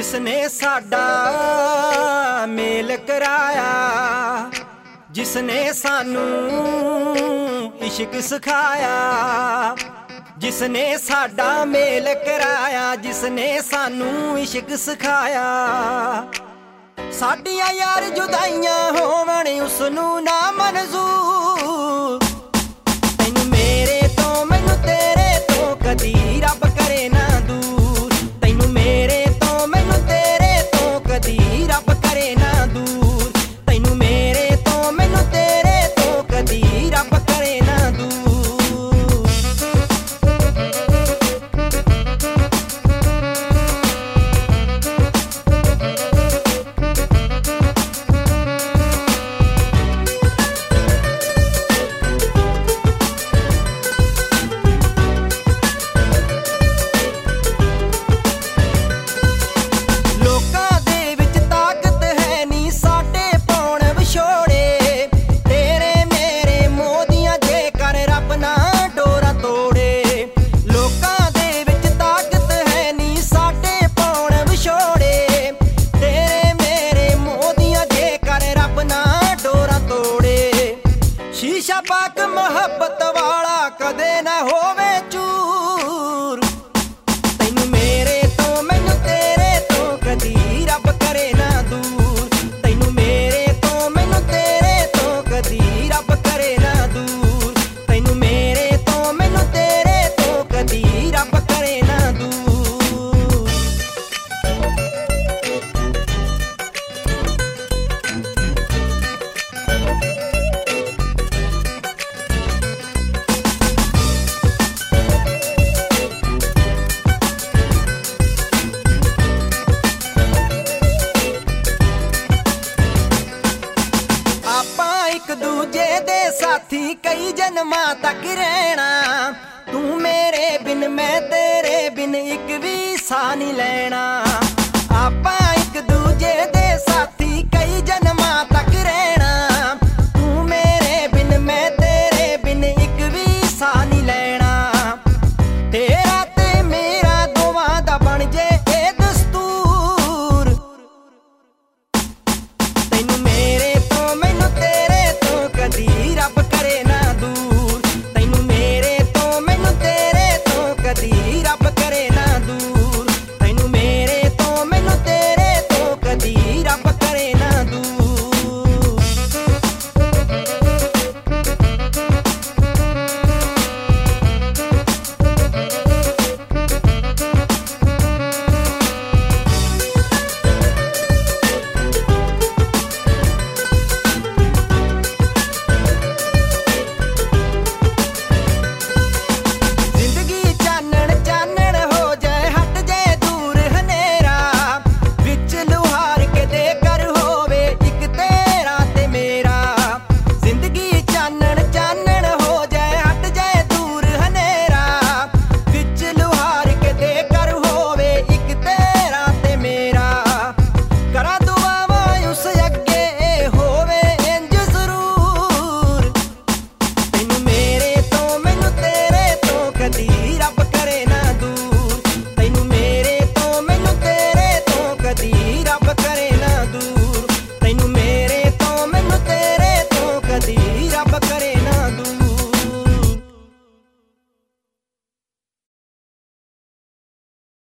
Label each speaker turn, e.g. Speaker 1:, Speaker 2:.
Speaker 1: जिसने साडा मेल कराया, जिसने सानू इश्क सिखाया, जिसने साडा मेल कराया, जिसने सानू इश्क सिखाया। साडियां यार जुदाइयां होवण उसनू ना मंजूर, तैनू मेरे तो मैनू तेरे तो कदी रब करे ना दूर, तैनू मेरे तो मैनू तेरे तो कदी रब करे ना दूर, तैनू मेरे तो मैनू तेरे तो कदी रब करे ना दूर। शीशा पाक मोहब्बत वाला कदे ना होवे चूर, तैनू मेरे तो मैनू तेरे तो कदी रब करे ना दूर, तैनू मेरे तो मैनू तेरे तो कदी रब करे ना दूर, तैनू मेरे तो मैनू तेरे तो कदी रब करे ना दूर। एक दूजे दे साथी कई जन्मां तक रहना, तू मेरे बिन मैं तेरे बिन एक भी साह नहीं लेना।